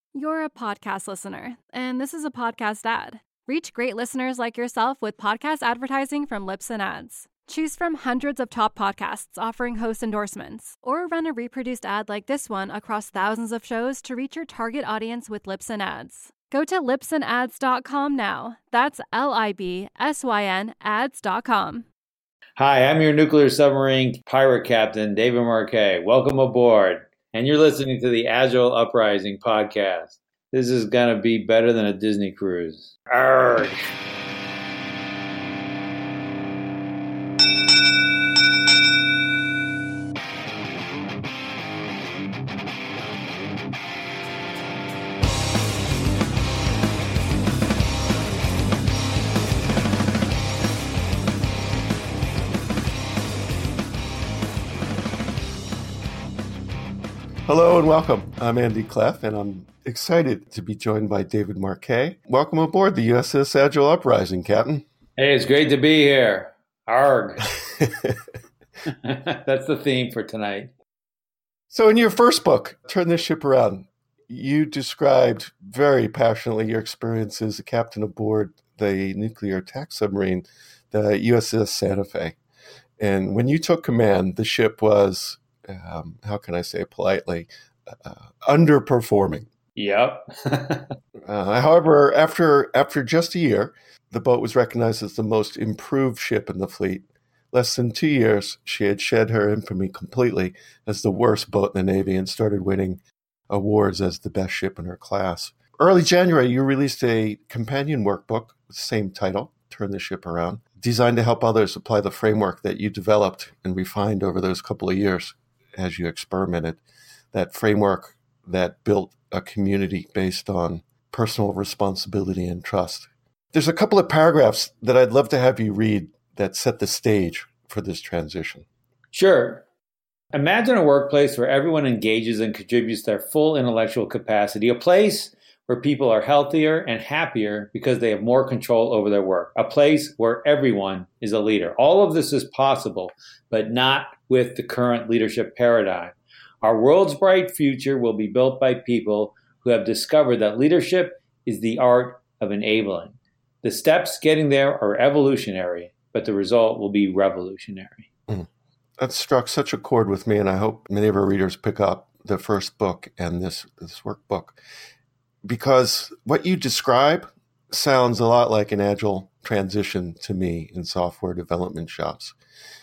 You're a podcast listener, and this is a podcast ad. Reach great listeners like yourself with podcast advertising from Libsyn Ads. Choose from hundreds of top podcasts offering host endorsements, or run a reproduced ad like this one across thousands of shows to reach your target audience with Libsyn Ads. Go to libsynads.com now. That's LIBSYN ads.com. Hi, I'm your nuclear submarine pirate captain, David Marquet. Welcome aboard. And you're listening to the Agile Uprising podcast. This is going to be better than a Disney cruise. Arrgh. Hello and welcome. I'm Andy Cleff, and I'm excited to be joined by David Marquet. Welcome aboard the USS Agile Uprising, Captain. Hey, it's great to be here. Arrgh. That's the theme for tonight. So in your first book, Turn This Ship Around, you described very passionately your experience as a captain aboard the nuclear attack submarine, the USS Santa Fe. And when you took command, the ship was, how can I say it politely, underperforming. Yep. However, after just a year, the boat was recognized as the most improved ship in the fleet. Less than 2 years, she had shed her infamy completely as the worst boat in the Navy and started winning awards as the best ship in her class. Early January, you released a companion workbook with the same title, Turn the Ship Around, designed to help others apply the framework that you developed and refined over those couple of years as you experimented. That framework that built a community based on personal responsibility and trust. There's a couple of paragraphs that I'd love to have you read that set the stage for this transition. Sure. Imagine a workplace where everyone engages and contributes their full intellectual capacity, a place where people are healthier and happier because they have more control over their work, a place where everyone is a leader. All of this is possible, but not with the current leadership paradigm. Our world's bright future will be built by people who have discovered that leadership is the art of enabling. The steps getting there are evolutionary, but the result will be revolutionary. That struck such a chord with me, and I hope many of our readers pick up the first book and this workbook, because what you describe sounds a lot like an agile transition to me in software development shops.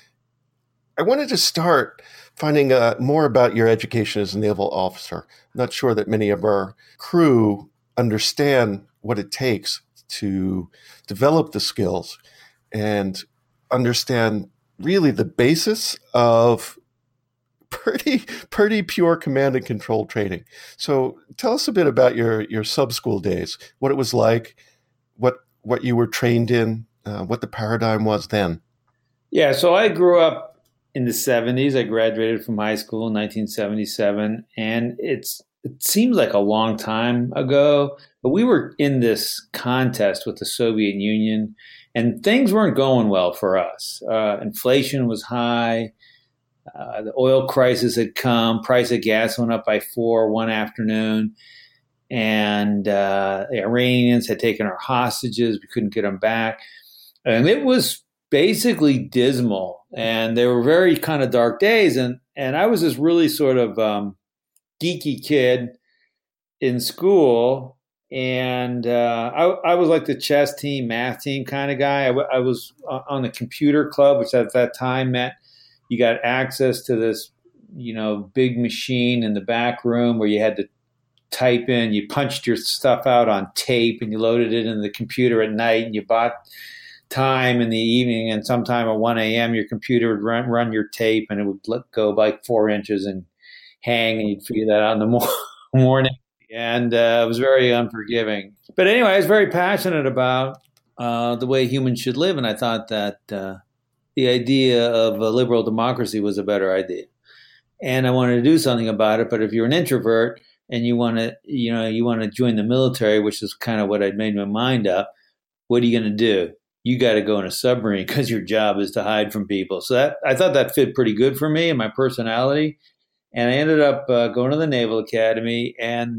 I wanted to start finding more about your education as a naval officer. I'm not sure that many of our crew understand what it takes to develop the skills and understand really the basis of pretty pure command and control training. So tell us a bit about your sub-school days, what it was like, what you were trained in, what the paradigm was then. Yeah, so I grew up in the 70s. I graduated from high school in 1977, and it seems like a long time ago, but we were in this contest with the Soviet Union, and things weren't going well for us. Inflation was high. The oil crisis had come. Price of gas went up by 4 one afternoon. And the Iranians had taken our hostages. We couldn't get them back. And it was basically dismal. And they were very kind of dark days. And I was this really sort of geeky kid in school. And I was like the chess team, math team kind of guy. I was on the computer club, which at that time meant you got access to this, big machine in the back room where you had to type in, you punched your stuff out on tape and you loaded it in the computer at night, and you bought time in the evening, and sometime at 1 a.m. your computer would run your tape, and it would let go like 4 inches and hang, and you'd figure that out in the morning. And it was very unforgiving. But anyway, I was very passionate about the way humans should live, and I thought that the idea of a liberal democracy was a better idea. And I wanted to do something about it. But if you're an introvert and you want to join the military, which is kind of what I'd made my mind up, what are you going to do? You got to go in a submarine because your job is to hide from people. So I thought that fit pretty good for me and my personality. And I ended up going to the Naval Academy. And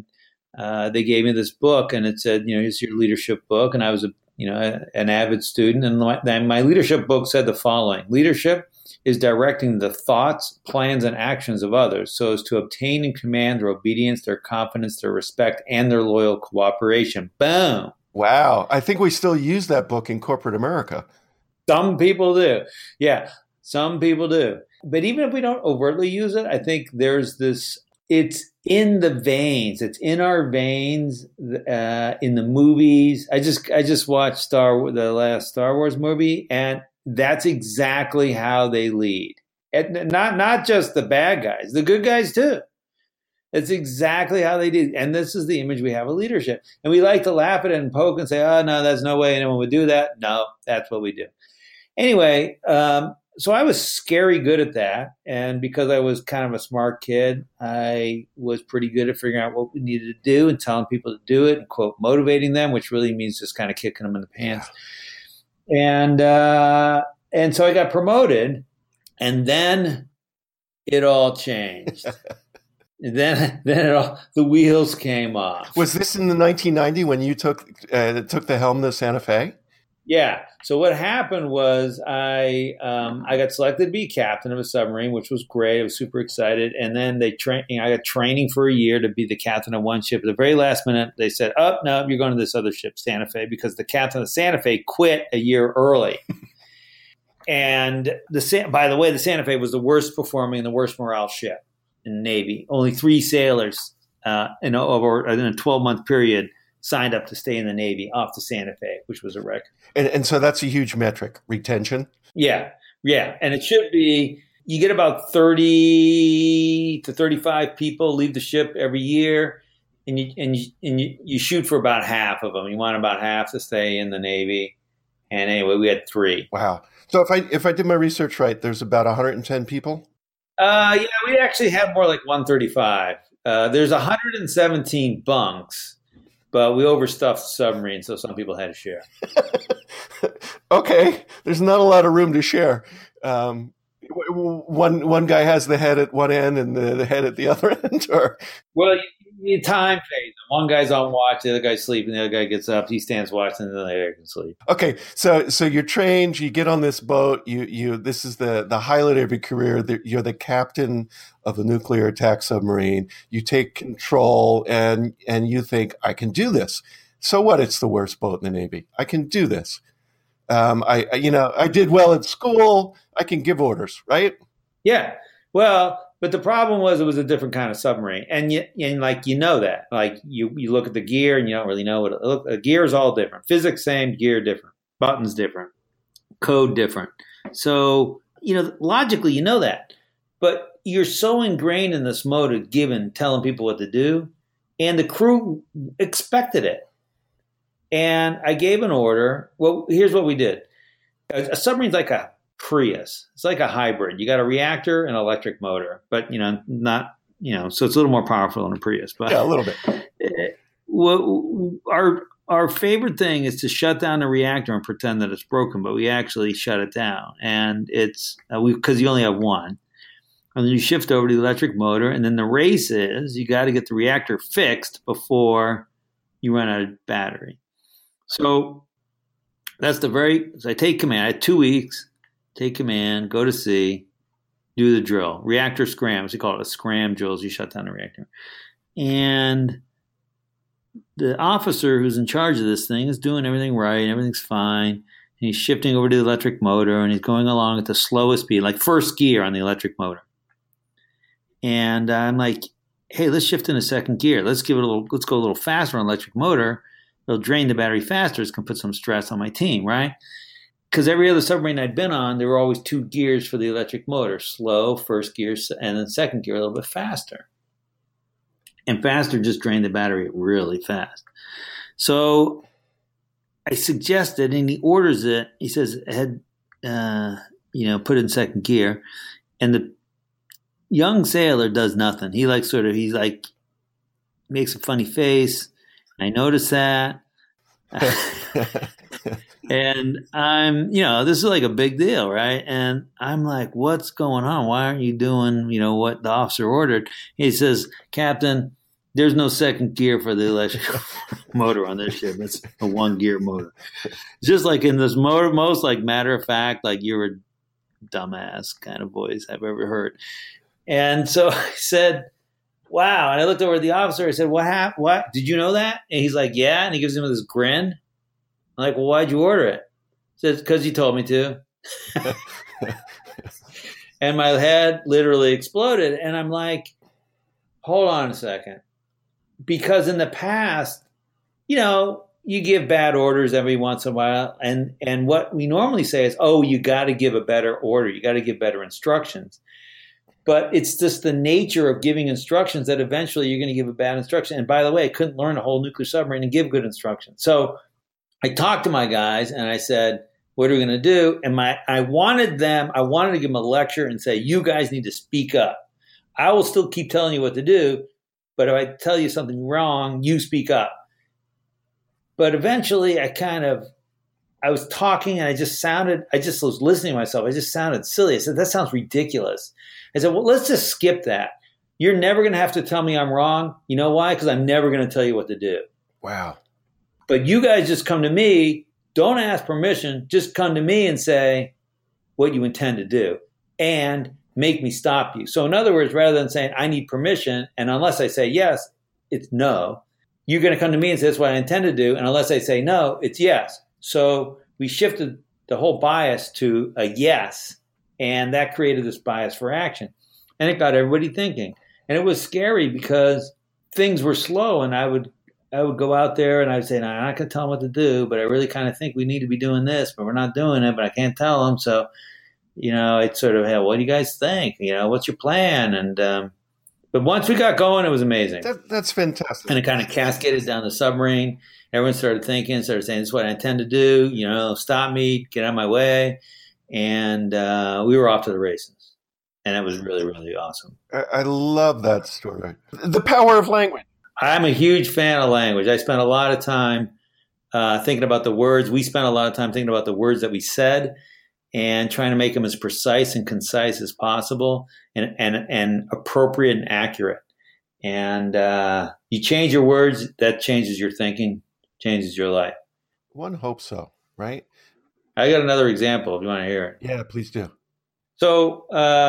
they gave me this book, and it said, here's your leadership book. And I was an avid student, and my leadership book said the following: leadership is directing the thoughts, plans, and actions of others so as to obtain and command their obedience, their confidence, their respect, and their loyal cooperation. Boom. Wow. I think we still use that book in corporate America. Some people do. Yeah, some people do. But even if we don't overtly use it, I think there's this, it's in the veins. It's in our veins, in the movies. I just watched the last Star Wars movie, and that's exactly how they lead. And not just the bad guys, the good guys too. It's exactly how they do. And this is the image we have of leadership. And we like to laugh at it and poke and say, oh, no, there's no way anyone would do that. No, that's what we do. Anyway, so I was scary good at that. And because I was kind of a smart kid, I was pretty good at figuring out what we needed to do and telling people to do it and, quote, motivating them, which really means just kind of kicking them in the pants. And so I got promoted, and then it all changed. then the wheels came off. Was this in the 1990 when you took the helm to Santa Fe? Yeah. So what happened was I got selected to be captain of a submarine, which was great. I was super excited. And then I got training for a year to be the captain of one ship. At the very last minute, they said, "Oh no, you're going to this other ship, Santa Fe," because the captain of Santa Fe quit a year early. And by the way, the Santa Fe was the worst performing and the worst morale ship in the Navy. Only 3 sailors in a 12-month period signed up to stay in the Navy off the Santa Fe, which was a record. And so that's a huge metric, retention. Yeah. And it should be, you get about 30 to 35 people leave the ship every year, and you shoot for about half of them. You want about half to stay in the Navy. And anyway, we had 3. Wow. So if I did my research right, there's about 110 people? Yeah, we actually had more like 135. There's 117 bunks. But we overstuffed the submarine, so some people had to share. Okay. There's not a lot of room to share. One guy has the head at one end and the head at the other end? Or? Well, you time phase them. One guy's on watch, the other guy's sleeping, the other guy gets up, he stands watching, and the other guy can sleep. Okay, so you're trained, you get on this boat, you this is the highlight of your career, you're the captain of a nuclear attack submarine, you take control, and you think, I can do this. So what? It's the worst boat in the Navy. I can do this. I did well at school, I can give orders, right? Yeah, well, but the problem was it was a different kind of submarine. And that. Like you look at the gear and you don't really know what it looks like. The gear is all different. Physics same, gear different. Buttons different. Code different. So, logically you know that. But you're so ingrained in this mode of telling people what to do. And the crew expected it. And I gave an order. Well, here's what we did. A submarine's like a Prius. It's like a hybrid. You got a reactor and electric motor, but so it's a little more powerful than a Prius. But yeah, a little bit. Our favorite thing is to shut down the reactor and pretend that it's broken, but we actually shut it down, and it's because you only have one. And then you shift over to the electric motor, and then the race is you got to get the reactor fixed before you run out of battery. So that's so I take command. I had 2 weeks. Take command, go to sea, do the drill. Reactor scram, as we call it, a scram drill as you shut down the reactor. And the officer who's in charge of this thing is doing everything right. Everything's fine. And he's shifting over to the electric motor, and he's going along at the slowest speed, like first gear on the electric motor. And I'm like, hey, let's shift into second gear. Let's go a little faster on electric motor. It'll drain the battery faster. It's going to put some stress on my team, right? Because every other submarine I'd been on, there were always 2 gears for the electric motor. Slow, first gear, and then second gear a little bit faster. And faster just drained the battery really fast. So I suggested, and he orders it. He says, put it in second gear. And the young sailor does nothing. He makes a funny face. I notice that. And I'm, this is like a big deal, right? And I'm like, what's going on? Why aren't you doing, what the officer ordered? He says, Captain, there's no second gear for the electric motor on this ship. It's a 1-gear motor. It's just like in this most like matter of fact, like you're a dumbass kind of voice I've ever heard. And so I said, wow. And I looked over at the officer. I said, what happened? What? Did you know that? And he's like, yeah. And he gives him this grin. I'm like, well, why'd you order it? He says, because you told me to. And my head literally exploded. And I'm like, hold on a second. Because in the past, you give bad orders every once in a while. And what we normally say is, oh, you got to give a better order. You got to give better instructions. But it's just the nature of giving instructions that eventually you're going to give a bad instruction. And by the way, I couldn't learn a whole nuclear submarine and give good instructions. So I talked to my guys and I said, what are we going to do? And I wanted to give them a lecture and say, you guys need to speak up. I will still keep telling you what to do, but if I tell you something wrong, you speak up. But eventually I was talking and I just was listening to myself. I just sounded silly. I said, that sounds ridiculous. I said, well, let's just skip that. You're never going to have to tell me I'm wrong. You know why? Because I'm never going to tell you what to do. Wow. But you guys just come to me. Don't ask permission. Just come to me and say what you intend to do and make me stop you. So in other words, rather than saying I need permission, and unless I say yes, it's no, you're going to come to me and say that's what I intend to do. And unless I say no, it's yes. So we shifted the whole bias to a yes. And that created this bias for action. And it got everybody thinking. And it was scary because things were slow. And I would go out there and I would say, no, I'm not going to tell them what to do, but I really kind of think we need to be doing this, but we're not doing it, but I can't tell them. So, it's sort of, hey, what do you guys think? What's your plan? And but once we got going, it was amazing. That's fantastic. And it kind of cascaded down the submarine. Everyone started saying, this is what I intend to do. Stop me, get out of my way. And we were off to the races. And it was really, really awesome. I love that story. The power of language. I'm a huge fan of language. I spent a lot of time thinking about the words. We spent a lot of time thinking about the words that we said and trying to make them as precise and concise as possible and appropriate and accurate. And you change your words, that changes your thinking, changes your life. One hopes so, right? I got another example if you want to hear it. Yeah, please do. So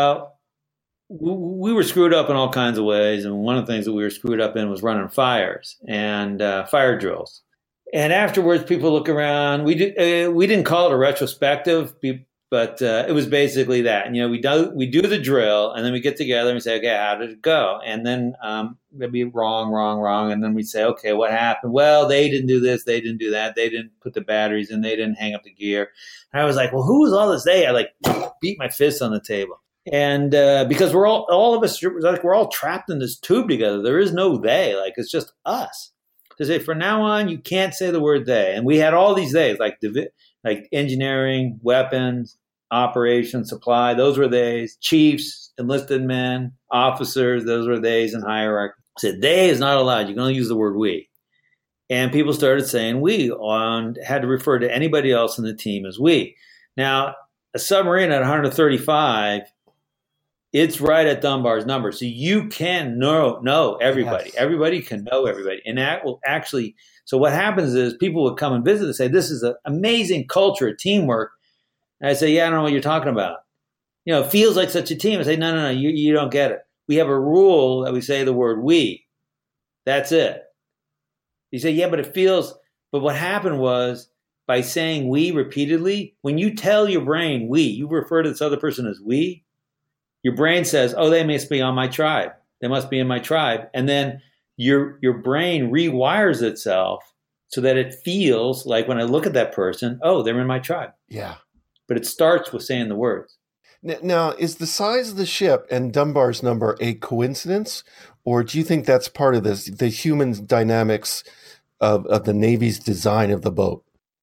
we were screwed up in all kinds of ways. And one of the things that we were screwed up in was running fires and fire drills. And afterwards, people look around. We didn't call it a retrospective, but it was basically that. And, we do the drill, and then we get together and we say, okay, how did it go? And then it'd be wrong. And then we say, okay, what happened? Well, they didn't do this. They didn't do that. They didn't put the batteries in. They didn't hang up the gear. And I was like, well, who was all this they? I beat my fist on the table. And because we're all of us, we're all trapped in this tube together. There is no they. It's just us. To say, from now on, you can't say the word they. And we had all these theys, like engineering, weapons, operations, supply. Those were theys. Chiefs, enlisted men, officers. Those were theys in hierarchy. I said, they is not allowed. You can only use the word we. And people started saying we and had to refer to anybody else in the team as we. Now, a submarine at 135, it's right at Dunbar's number. So you can know everybody. Yes. Everybody can know everybody. And that will actually, so what happens is people would come and visit and say, this is an amazing culture, teamwork. And I say, yeah, I don't know what you're talking about. It feels like such a team. I say, no, you don't get it. We have a rule that we say the word we. That's it. You say, yeah, but what happened was by saying we repeatedly, when you tell your brain we, you refer to this other person as we, your brain says, oh, they must be on my tribe. They must be in my tribe. And then your brain rewires itself so that it feels like when I look at that person, oh, they're in my tribe. Yeah. But it starts with saying the words. Now, is the size of the ship and Dunbar's number a coincidence? Or do you think that's part of the human dynamics of the Navy's design of the boat?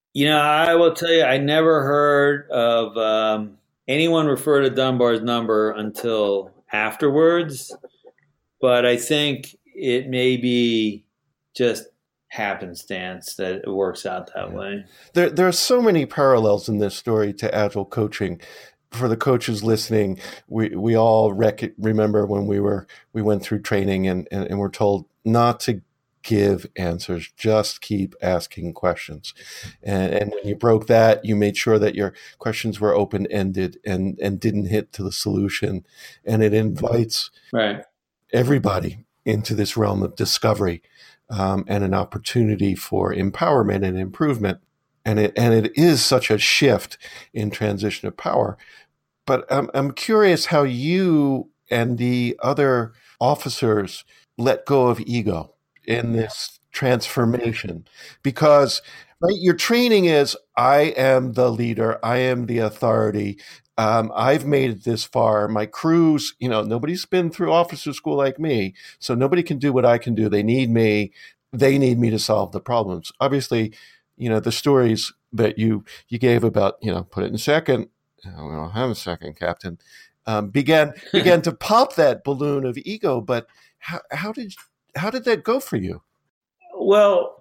I will tell you, I never heard of anyone refer to Dunbar's number until afterwards. But I think it may be just happenstance that it works out that way. There are so many parallels in this story to Agile coaching. For the coaches listening, we all remember when we went through training and were told not to give answers, just keep asking questions. And when you broke that, you made sure that your questions were open-ended and didn't hit to the solution. And it invites everybody into this realm of discovery and an opportunity for empowerment and improvement. And it is such a shift in transition of power. But I'm curious how you and the other officers let go of ego in this transformation, because your training is, I am the leader, I am the authority, I've made it this far, my crews, nobody's been through officer school like me, so nobody can do what I can do. They need me to solve the problems. Obviously, the stories that you gave about, put it in second, we don't have a second, Captain, began to pop that balloon of ego. But how did that go for you? Well,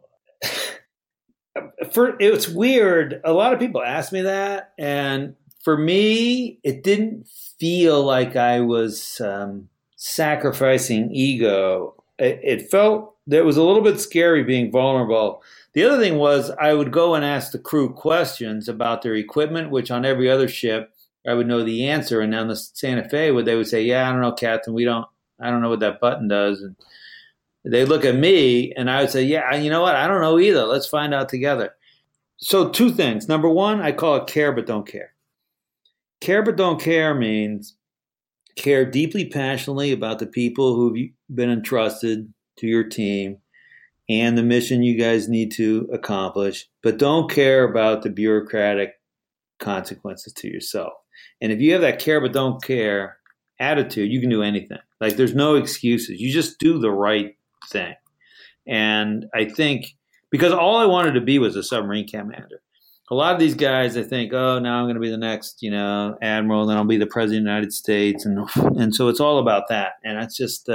it's weird. A lot of people ask me that, and for me, it didn't feel like I was sacrificing ego. It felt that it was a little bit scary being vulnerable. The other thing was I would go and ask the crew questions about their equipment, which on every other ship I would know the answer. And on the Santa Fe, they would say, "Yeah, I don't know, Captain. I don't know what that button does." And they look at me and I would say, "Yeah, you know what? I don't know either. Let's find out together." So 2 things. Number 1, I call it care but don't care. Care but don't care means care deeply passionately about the people who've been entrusted to your team and the mission you guys need to accomplish, but don't care about the bureaucratic consequences to yourself. And if you have that care but don't care attitude, you can do anything. Like, there's no excuses. You just do the right thing. And I think because all I wanted to be was a submarine commander. A lot of these guys, I think, oh, now I'm going to be the next, admiral, and then I'll be the president of the United States. And so it's all about that. And it's just,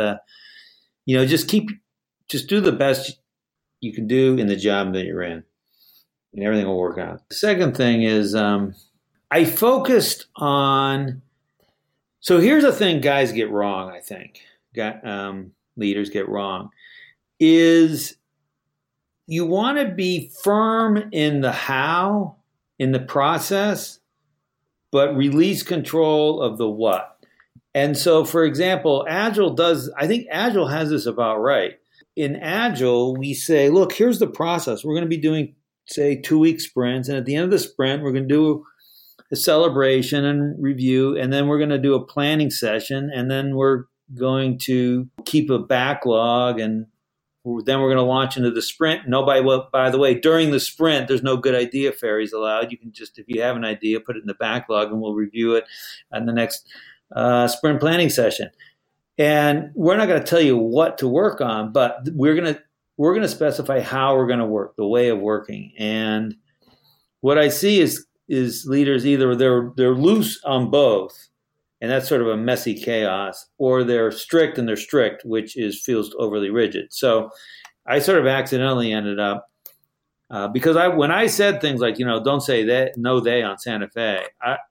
just do the best you can do in the job that you're in, and everything will work out. The second thing is I focused on, so here's the thing guys get wrong, I think, leaders get wrong, is you want to be firm in the how, in the process, but release control of the what. And so, for example, I think Agile has this about right. In Agile, we say, look, here's the process. We're going to be doing, say, 2-week sprints. And at the end of the sprint, we're going to do a celebration and review. And then we're going to do a planning session. And then we're going to keep a backlog. And then we're going to launch into the sprint. By the way, during the sprint, there's no good idea fairies allowed. You can just, if you have an idea, put it in the backlog and we'll review it at the next sprint planning session. And we're not going to tell you what to work on, but we're going to specify how we're going to work, the way of working. And what I see is leaders either they're loose on both, and that's sort of a messy chaos, or they're strict and they're strict, which feels overly rigid. So I sort of accidentally ended up because when I said things like, don't say that, no they on Santa Fe,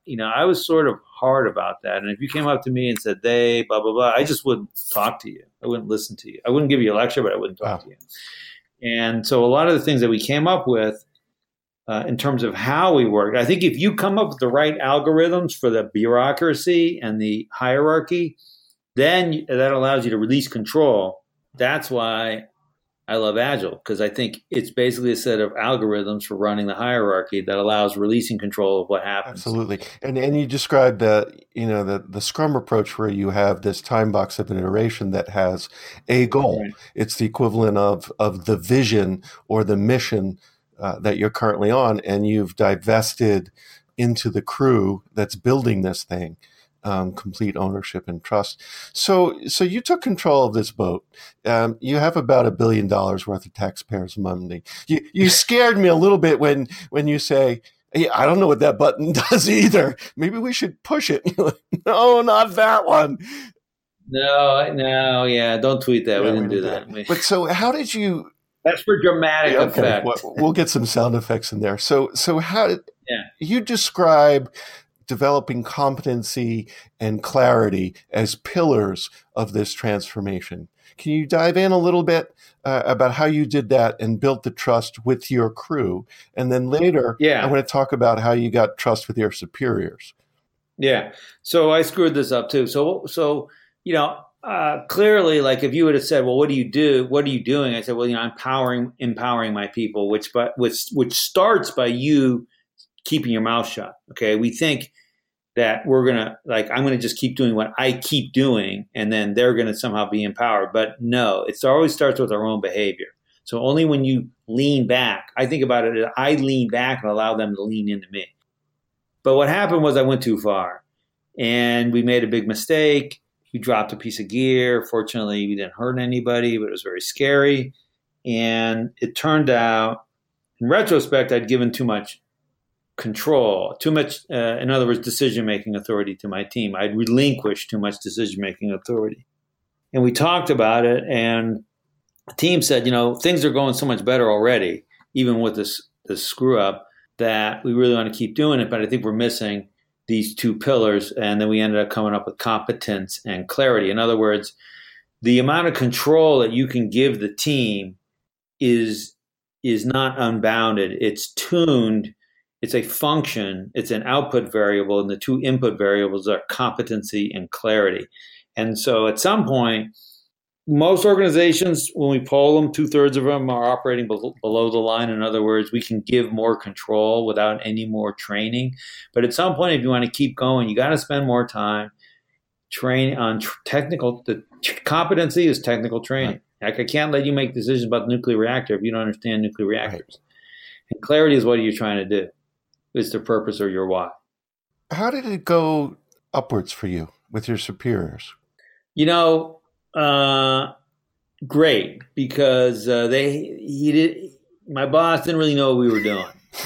I was sort of hard about that. And if you came up to me and said they, blah, blah, blah, I just wouldn't talk to you. I wouldn't listen to you. I wouldn't give you a lecture, but I wouldn't talk to you. And so a lot of the things that we came up with in terms of how we work, I think if you come up with the right algorithms for the bureaucracy and the hierarchy, then that allows you to release control. That's why I love Agile, because I think it's basically a set of algorithms for running the hierarchy that allows releasing control of what happens. Absolutely. And you described the Scrum approach where you have this time box of an iteration that has a goal. Right. It's the equivalent of the vision or the mission that you're currently on, and you've divested into the crew that's building this thing. Complete ownership and trust. So you took control of this boat. You have about $1 billion worth of taxpayers' money. You scared me a little bit when you say, hey, I don't know what that button does either. Maybe we should push it. No, not that one. No, yeah, don't tweet that. We didn't do that. But so how did you? That's for dramatic effect. We'll get some sound effects in there. So how did you describe developing competency and clarity as pillars of this transformation? Can you dive in a little bit about how you did that and built the trust with your crew? And then later, Yeah. I want to talk about how you got trust with your superiors. Yeah. So I screwed this up too. So clearly, like if you would have said, well, what do you do? What are you doing? I said, well, I'm empowering my people, which starts by you keeping your mouth shut. Okay. We think that I'm going to just keep doing what I keep doing, and then they're going to somehow be empowered. But no, it always starts with our own behavior. So only when you lean back, I think about it as I lean back and allow them to lean into me. But what happened was I went too far, and we made a big mistake. We dropped a piece of gear. Fortunately, we didn't hurt anybody, but it was very scary. And it turned out, in retrospect, I'd given too much control, too much, in other words, decision-making authority to my team. I'd relinquished too much decision-making authority. And we talked about it, and the team said, things are going so much better already, even with this screw-up, that we really want to keep doing it, but I think we're missing these two pillars. And then we ended up coming up with competence and clarity. In other words, the amount of control that you can give the team is not unbounded. It's tuned. It's a function. It's an output variable. And the two input variables are competency and clarity. And so at some point, most organizations, when we poll them, 2/3 of them are operating below the line. In other words, we can give more control without any more training. But at some point, if you want to keep going, you got to spend more time training on technical. The competency is technical training. Right. Like I can't let you make decisions about the nuclear reactor if you don't understand nuclear reactors. Right. And clarity is what are you trying to do? Is the purpose or your why? How did it go upwards for you with your superiors? Great, because my boss didn't really know what we were doing.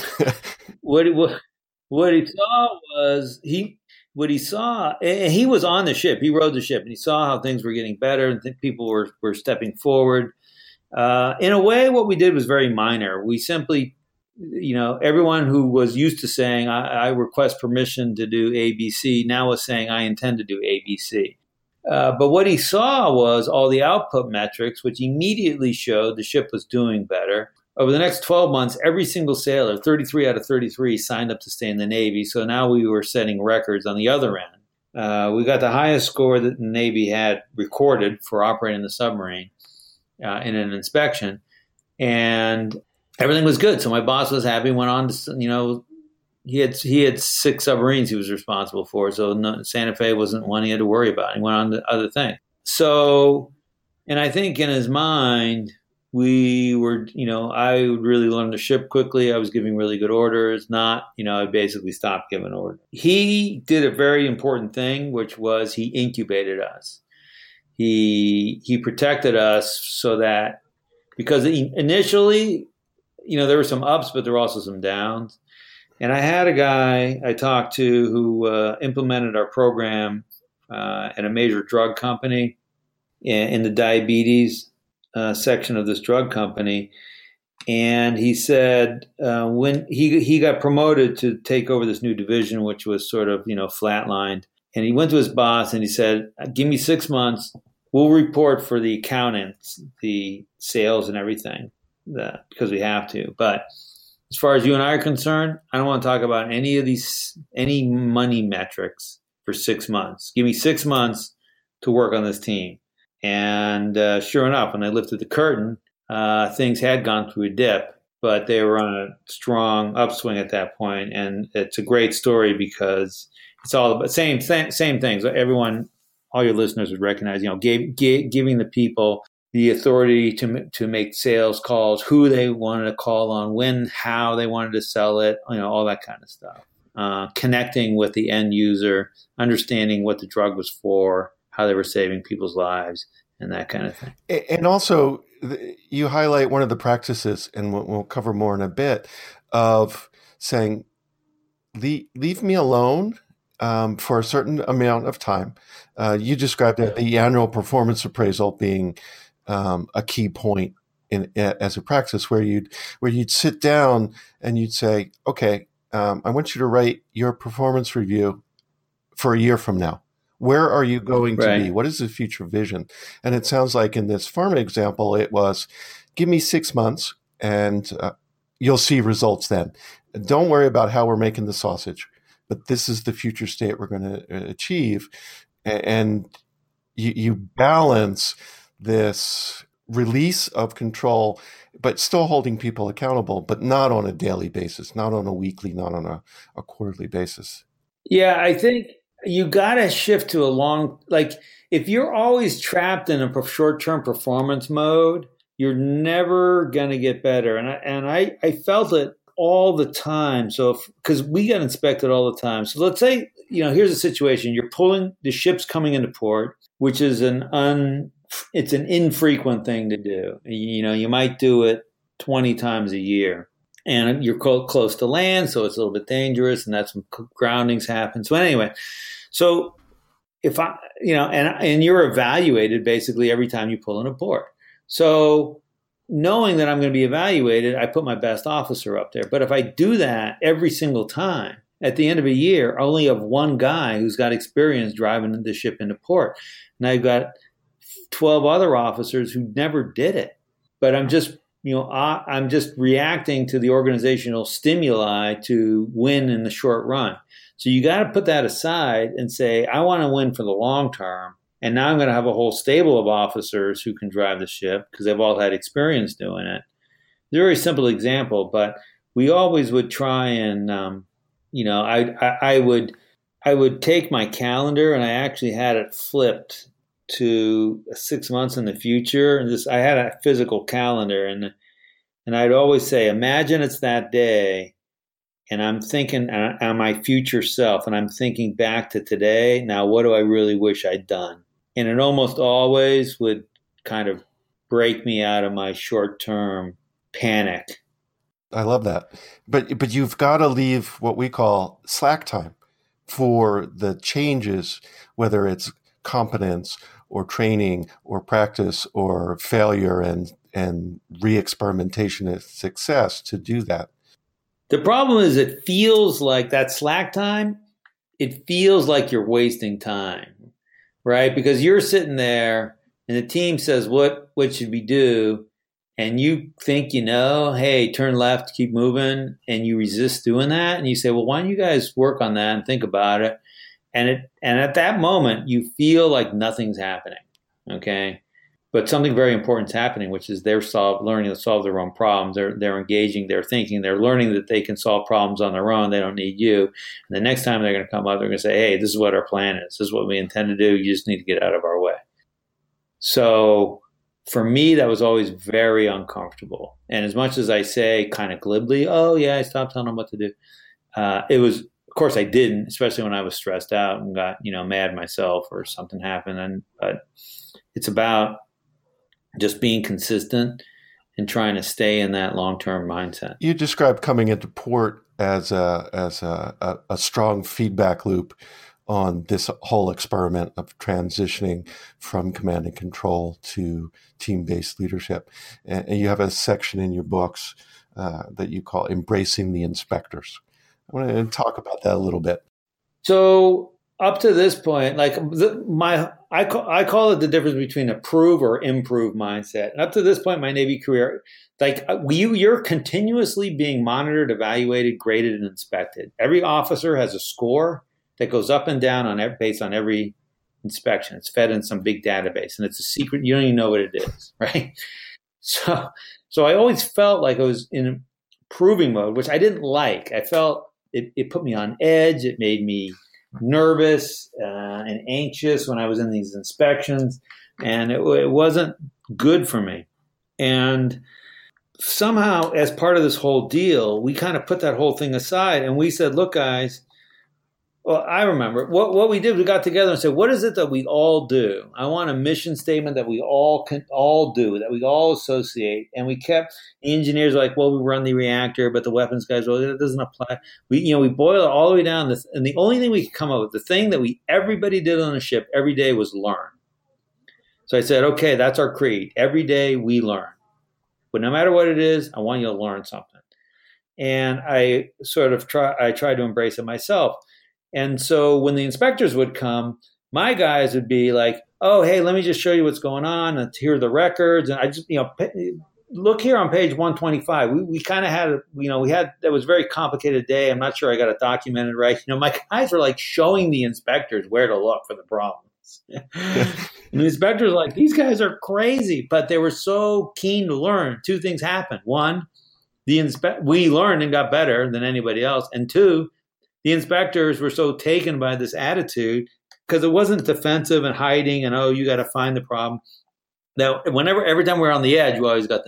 What he saw was what he saw, and he was on the ship. He rode the ship, and he saw how things were getting better, and people were stepping forward. In a way, what we did was very minor. We simply, everyone who was used to saying, I request permission to do ABC, now was saying, I intend to do ABC. But what he saw was all the output metrics, which immediately showed the ship was doing better. Over the next 12 months, every single sailor, 33 out of 33, signed up to stay in the Navy. So now we were setting records on the other end. We got the highest score that the Navy had recorded for operating the submarine in an inspection. And everything was good. So my boss was happy, went on to, he had 6 submarines he was responsible for. So Santa Fe wasn't one he had to worry about. He went on to other things. So, and I think in his mind, we were, I really learned to ship quickly. I was giving really good orders. I basically stopped giving orders. He did a very important thing, which was he incubated us. He protected us so that, because initially, there were some ups, but there were also some downs. And I had a guy I talked to who implemented our program at a major drug company in the diabetes section of this drug company. And he said when he got promoted to take over this new division, which was sort of, flatlined. And he went to his boss and he said, give me 6 months. We'll report for the accountants, the sales and everything, because we have to. But as far as you and I are concerned, I don't want to talk about any money metrics for 6 months. Give me 6 months to work on this team. And sure enough, when I lifted the curtain, things had gone through a dip, but they were on a strong upswing at that point. And it's a great story because it's all about same things. Everyone, all your listeners would recognize, giving the people the authority to make sales calls, who they wanted to call on, when, how they wanted to sell it, all that kind of stuff. Connecting with the end user, understanding what the drug was for, how they were saving people's lives, and that kind of thing. And also, you highlight one of the practices, and we'll cover more in a bit, of saying, leave me alone for a certain amount of time. You described the annual performance appraisal being a key point as a practice where you'd sit down and you'd say, okay, I want you to write your performance review for a year from now. Where are you going to be? Right. What is the future vision? And it sounds like in this farming example, it was, give me 6 months and you'll see results then. Don't worry about how we're making the sausage, but this is the future state we're going to achieve. And you balance this release of control, but still holding people accountable, but not on a daily basis, not on a weekly, not on a quarterly basis. Yeah, I think you got to shift to if you're always trapped in a short-term performance mode, you're never going to get better. And I felt it all the time. So because we got inspected all the time. So let's say, here's a situation. You're pulling the ship's coming into port, which is it's an infrequent thing to do. You might do it 20 times a year. And you're close to land, so it's a little bit dangerous, and that's when groundings happen. So anyway, if and you're evaluated basically every time you pull in a port. So knowing that I'm going to be evaluated, I put my best officer up there. But if I do that every single time, at the end of a year, I only have one guy who's got experience driving the ship into port. And I've got 12 other officers who never did it. But I'm just reacting to the organizational stimuli to win in the short run. So you got to put that aside and say, I want to win for the long term. And now I'm going to have a whole stable of officers who can drive the ship because they've all had experience doing it. It's a very simple example, but we always would try and, I would take my calendar, and I actually had it flipped to 6 months in the future. And I had a physical calendar, and I'd always say, imagine it's that day, and I'm thinking on my future self, and I'm thinking back to today. Now, what do I really wish I'd done? And it almost always would kind of break me out of my short-term panic. I love that. But you've got to leave what we call slack time for the changes, whether it's competence or training or practice or failure and re-experimentation and success to do that. The problem is it feels like that slack time, it feels like you're wasting time, right? Because you're sitting there and the team says, what should we do? And you think, hey, turn left, keep moving, and you resist doing that. And you say, well, why don't you guys work on that and think about it? And at that moment, you feel like nothing's happening, okay? But something very important is happening, which is they're learning to solve their own problems. They're engaging, they're thinking, they're learning that they can solve problems on their own. They don't need you. And the next time they're going to come up, they're going to say, hey, this is what our plan is. This is what we intend to do. You just need to get out of our way. So for me, that was always very uncomfortable. And as much as I say kind of glibly, oh, yeah, I stopped telling them what to do, it was, of course, I didn't, especially when I was stressed out and got, mad myself or something happened. But it's about just being consistent and trying to stay in that long-term mindset. You described coming into port as a strong feedback loop on this whole experiment of transitioning from command and control to team-based leadership. And you have a section in your books that you call Embracing the Inspectors. I want to talk about that a little bit. So up to this point, I call it the difference between approve or improve mindset. And up to this point in my Navy career, you're continuously being monitored, evaluated, graded, and inspected. Every officer has a score that goes up and down based on every inspection. It's fed in some big database, and it's a secret. You don't even know what it is, right? So I always felt like I was in improving mode, which I didn't like. I felt it put me on edge. It made me nervous and anxious when I was in these inspections, and it wasn't good for me. And somehow, as part of this whole deal, we kind of put that whole thing aside, and we said, look, guys, well, I remember what we did. We got together and said, what is it that we all do? I want a mission statement that we all can all do, that we all associate. And we kept the engineers like, well, we run the reactor, but the weapons guys, well, it doesn't apply. We boil it all the way down. And the only thing we could come up with, the thing that everybody did on the ship every day was learn. So I said, okay, that's our creed. Every day we learn. But no matter what it is, I want you to learn something. And I tried to embrace it myself. And so when the inspectors would come, My guys would be like, oh, hey, let me just show you what's going on. And here are the records. And I just, look here on page 125. We kind of had, that was a very complicated day. I'm not sure I got it documented right. My guys were like showing the inspectors where to look for the problems. And the inspectors were like, these guys are crazy, but they were so keen to learn. Two things happened. One, we learned and got better than anybody else. And two, the inspectors were so taken by this attitude because it wasn't defensive and hiding and, oh, you got to find the problem. Now, every time we were on the edge, we always got the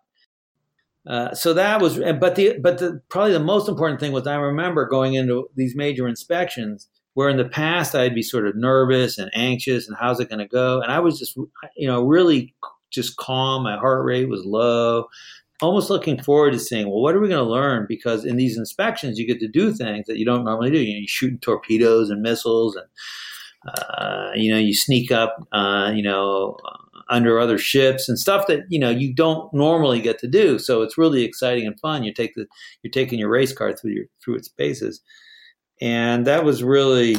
nod. So that was, but probably the most important thing was I remember going into these major inspections where in the past I'd be sort of nervous and anxious and how's it going to go? And I was just, really just calm. My heart rate was low, almost looking forward to saying, well, what are we going to learn? Because in these inspections, you get to do things that you don't normally do. You're shooting torpedoes and missiles and, you sneak up, under other ships and stuff that, you don't normally get to do. So it's really exciting and fun. You're taking your race car through its paces. And that was really,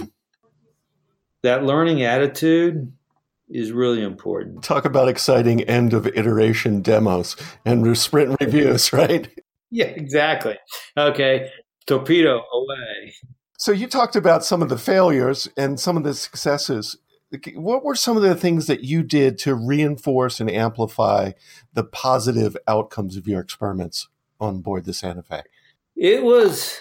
that learning attitude is really important. Talk about exciting end of iteration demos and sprint reviews, right? Yeah, exactly. Okay. Torpedo away. So you talked about some of the failures and some of the successes. What were some of the things that you did to reinforce and amplify the positive outcomes of your experiments on board the Santa Fe? It was,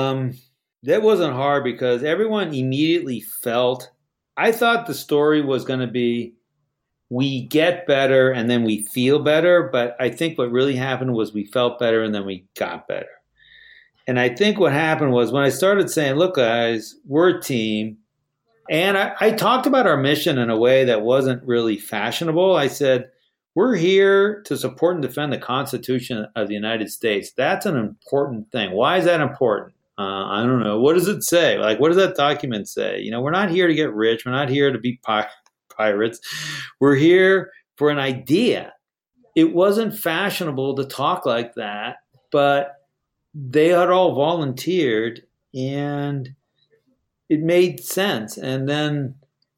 that wasn't hard because everyone immediately felt, I thought the story was going to be, we get better and then we feel better. But I think what really happened was we felt better and then we got better. And I think what happened was when I started saying, look, guys, we're a team. And I talked about our mission in a way that wasn't really fashionable. I said, we're here to support and defend the Constitution of the United States. That's an important thing. Why is that important? I don't know. What does it say? Like, what does that document say? We're not here to get rich. We're not here to be pirates. We're here for an idea. It wasn't fashionable to talk like that, but they had all volunteered and it made sense. And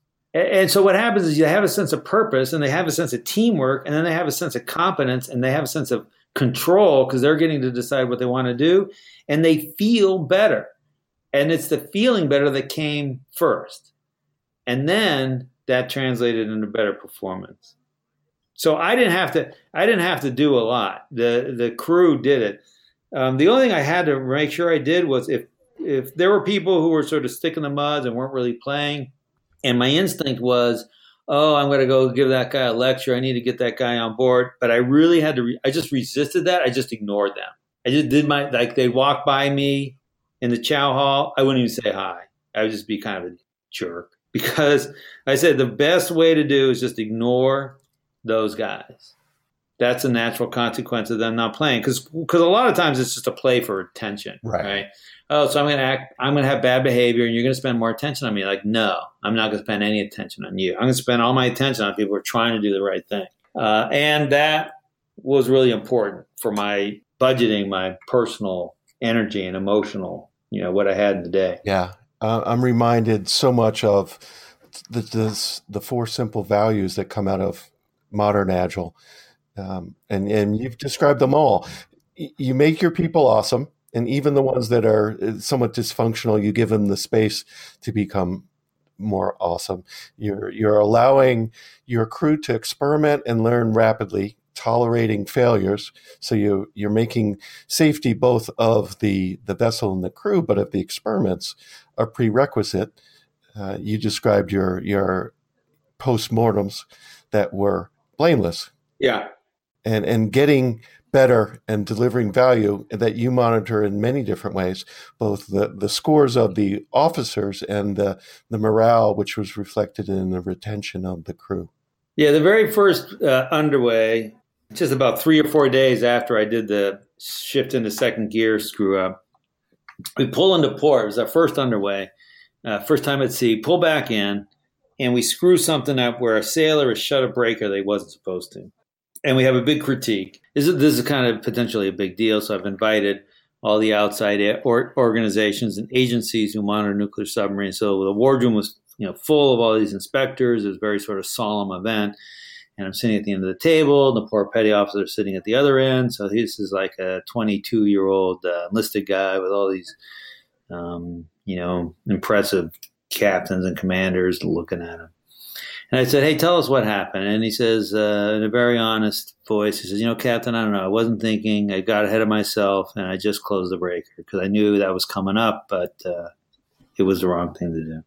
so what happens is you have a sense of purpose and they have a sense of teamwork and then they have a sense of competence and they have a sense of control because they're getting to decide what they want to do and they feel better. And it's the feeling better that came first. And then that translated into better performance. So I didn't have to do a lot. The crew did it. The only thing I had to make sure I did was if there were people who were sort of sticking the muds and weren't really playing, and my instinct was, oh, I'm going to go give that guy a lecture. I need to get that guy on board. But I really had to, I just resisted that. I just ignored them. I just did they'd walk by me in the chow hall. I wouldn't even say hi. I would just be kind of a jerk because I said the best way to do is just ignore those guys. That's a natural consequence of them not playing because a lot of times it's just a play for attention, right? Oh, so I'm going to have bad behavior and you're going to spend more attention on me. Like, no, I'm not going to spend any attention on you. I'm going to spend all my attention on people who are trying to do the right thing. And that was really important for my budgeting, my personal energy and emotional, what I had in the day. Yeah. I'm reminded so much of the four simple values that come out of modern Agile. And you've described them all. You make your people awesome. And even the ones that are somewhat dysfunctional, you give them the space to become more awesome. You're allowing your crew to experiment and learn rapidly, tolerating failures. So you're making safety both of the vessel and the crew, but of the experiments a prerequisite. You described your postmortems that were blameless. Yeah. And getting better and delivering value that you monitor in many different ways, both the scores of the officers and the morale, which was reflected in the retention of the crew. Yeah, the very first underway, just about 3 or 4 days after I did the shift into second gear screw up, we pull into port. It was our first underway, first time at sea, pull back in, and we screw something up where a sailor has shut a breaker they wasn't supposed to. And we have a big critique. This is kind of potentially a big deal. So I've invited all the outside organizations and agencies who monitor nuclear submarines. So the wardroom was full of all these inspectors. It was a very sort of solemn event. And I'm sitting at the end of the table, and the poor petty officer is sitting at the other end. So this is like a 22-year-old enlisted guy with all these, impressive captains and commanders looking at him. And I said, hey, tell us what happened. And he says, in a very honest voice, he says, Captain, I don't know. I wasn't thinking. I got ahead of myself, and I just closed the breaker because I knew that was coming up, but it was the wrong thing to do.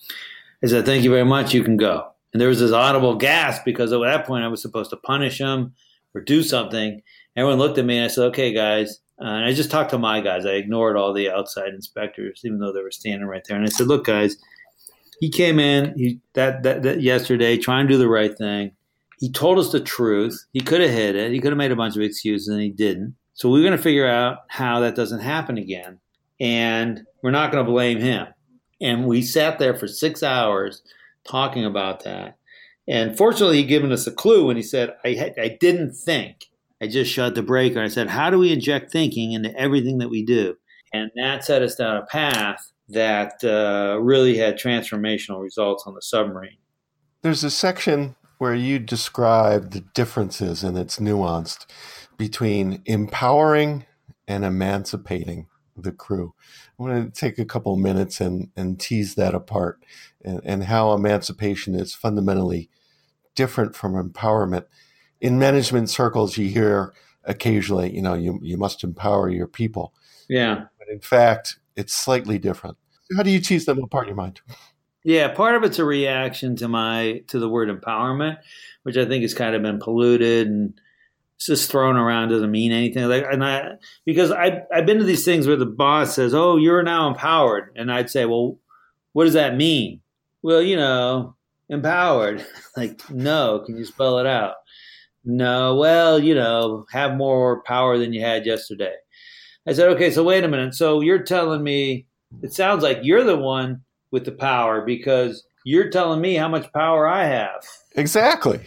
I said, thank you very much. You can go. And there was this audible gasp because at that point I was supposed to punish him or do something. Everyone looked at me and I said, okay, guys. And I just talked to my guys. I ignored all the outside inspectors, even though they were standing right there. And I said, look, guys, he came in that yesterday trying to do the right thing. He told us the truth. He could have hid it. He could have made a bunch of excuses, and he didn't. So we're going to figure out how that doesn't happen again. And we're not going to blame him. And we sat there for 6 hours talking about that. And fortunately, he'd given us a clue when he said, I didn't think. I just shut the breaker. I said, how do we inject thinking into everything that we do? And that set us down a path that really had transformational results on the submarine. There's a section where you describe the differences, and it's nuanced, between empowering and emancipating the crew. I want to take a couple of minutes and tease that apart and how emancipation is fundamentally different from empowerment. In management circles, you hear occasionally, you must empower your people. Yeah. But in fact, it's slightly different. How do you tease them apart in your mind? Yeah, part of it's a reaction to the word empowerment, which I think has kind of been polluted and it's just thrown around, doesn't mean anything. Because I've been to these things where the boss says, "Oh, you're now empowered," and I'd say, "Well, what does that mean?" Well, empowered. Like, no, can you spell it out? No, well, have more power than you had yesterday. I said, okay, so wait a minute. So you're telling me it sounds like you're the one with the power because you're telling me how much power I have. Exactly.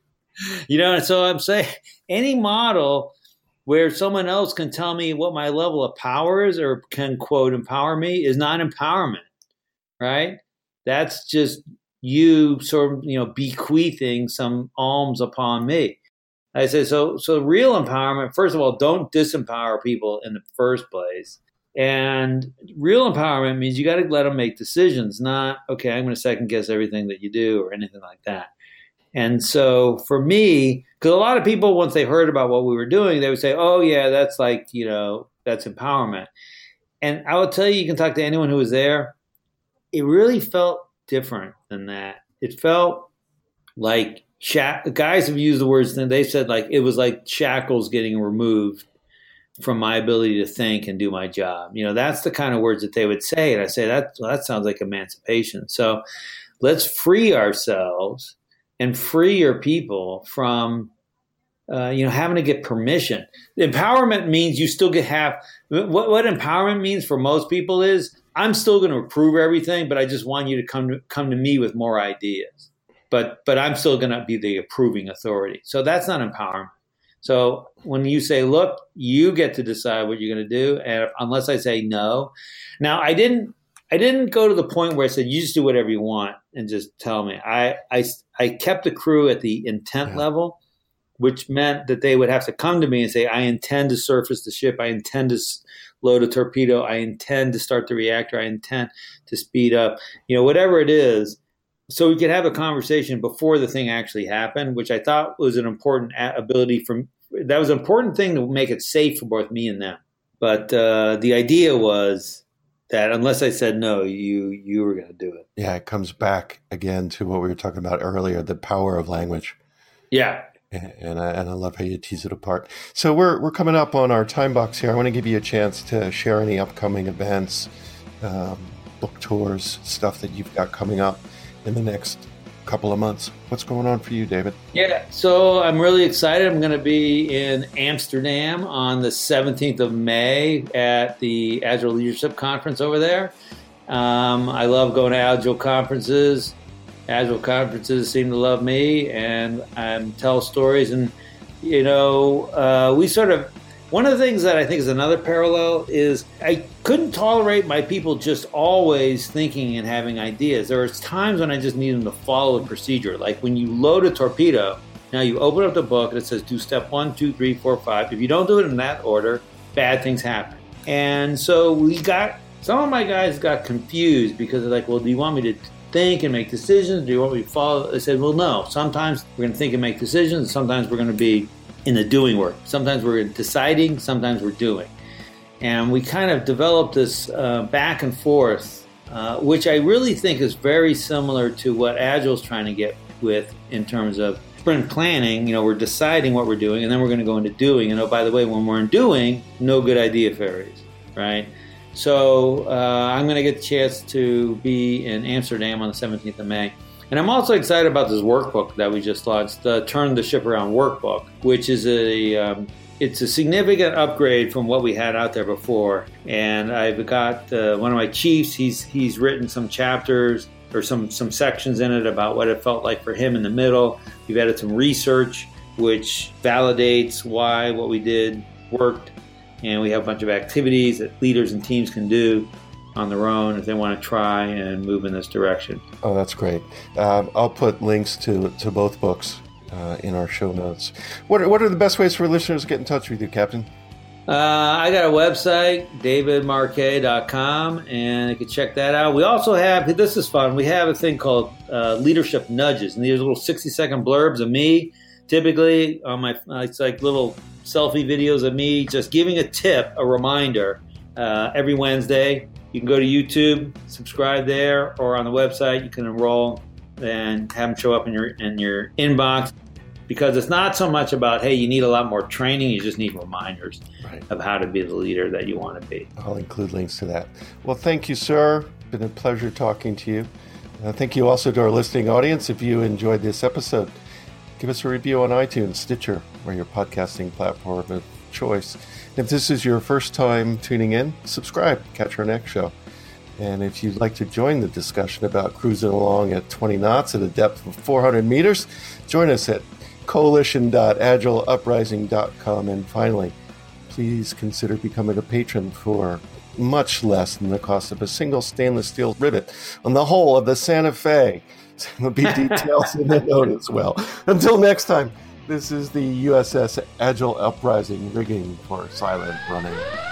So I'm saying any model where someone else can tell me what my level of power is or can, quote, empower me is not empowerment, right? That's just you sort of, bequeathing some alms upon me. I say, so real empowerment, first of all, don't disempower people in the first place. And real empowerment means you got to let them make decisions, not, okay, I'm going to second guess everything that you do or anything like that. And so for me, because a lot of people, once they heard about what we were doing, they would say, oh, yeah, that's like, that's empowerment. And I will tell you can talk to anyone who was there. It really felt different than that. It felt like guys have used the words, they said like it was like shackles getting removed from my ability to think and do my job. That's the kind of words that they would say. And I say that sounds like emancipation. So let's free ourselves and free your people from, having to get permission. Empowerment means you still have what empowerment means for most people is I'm still going to approve everything, but I just want you to come to me with more ideas. But I'm still going to be the approving authority. So that's not empowerment. So when you say, look, you get to decide what you're going to do, and unless I say no. Now, I didn't go to the point where I said, you just do whatever you want and just tell me. I kept the crew at the intent level, which meant that they would have to come to me and say, I intend to surface the ship. I intend to load a torpedo. I intend to start the reactor. I intend to speed up, whatever it is. So we could have a conversation before the thing actually happened, which I thought was an important ability that was an important thing to make it safe for both me and them. But the idea was that unless I said no, you were going to do it. Yeah, it comes back again to what we were talking about earlier, the power of language. Yeah. And I love how you tease it apart. So we're coming up on our time box here. I want to give you a chance to share any upcoming events, book tours, stuff that you've got coming up in the next couple of months. What's going on for you, David? Yeah, so I'm really excited. I'm going to be in Amsterdam on the 17th of May at the Agile Leadership Conference over there. I love going to Agile conferences. Agile conferences seem to love me and tell stories. And, we sort of One of the things that I think is another parallel is I couldn't tolerate my people just always thinking and having ideas. There was times when I just needed them to follow a procedure. Like when you load a torpedo, now you open up the book and it says do step 1, 2, 3, 4, 5. If you don't do it in that order, bad things happen. And so some of my guys got confused because they're like, well, do you want me to think and make decisions? Do you want me to follow? I said, well, no. Sometimes we're going to think and make decisions. Sometimes we're going to be in the doing work. Sometimes we're deciding. Sometimes we're doing. And we kind of developed this back and forth, which I really think is very similar to what Agile's trying to get with in terms of sprint planning. We're deciding what we're doing, and then we're going to go into doing. And oh, by the way, when we're in doing, no good idea fairies, right? So I'm going to get the chance to be in Amsterdam on the 17th of May. And I'm also excited about this workbook that we just launched, the Turn the Ship Around workbook, which is it's a significant upgrade from what we had out there before. And I've got one of my chiefs, he's written some chapters or some sections in it about what it felt like for him in the middle. We've added some research, which validates why what we did worked. And we have a bunch of activities that leaders and teams can do on their own if they want to try and move in this direction. Oh, that's great. I'll put links to both books in our show notes. What are the best ways for listeners to get in touch with you, Captain? I got a website, davidmarquet.com, and you can check that out. We also have, this is fun, we have a thing called Leadership Nudges, and these are little 60-second blurbs of me, typically on my, it's like little selfie videos of me just giving a tip, a reminder, every Wednesday. You can go to YouTube, subscribe there, or on the website you can enroll and have them show up in your inbox. Because it's not so much about, hey, you need a lot more training, you just need reminders of how to be the leader that you want to be. I'll include links to that. Well, thank you, sir. It's been a pleasure talking to you. Thank you also to our listening audience. If you enjoyed this episode, give us a review on iTunes, Stitcher, or your podcasting platform of choice. If this is your first time tuning in, subscribe, catch our next show. And if you'd like to join the discussion about cruising along at 20 knots at a depth of 400 meters, join us at coalition.agileuprising.com. And finally, please consider becoming a patron for much less than the cost of a single stainless steel rivet on the hull of the Santa Fe. There'll be details in the note as well. Until next time, this is the USS Agile Uprising rigging for silent running.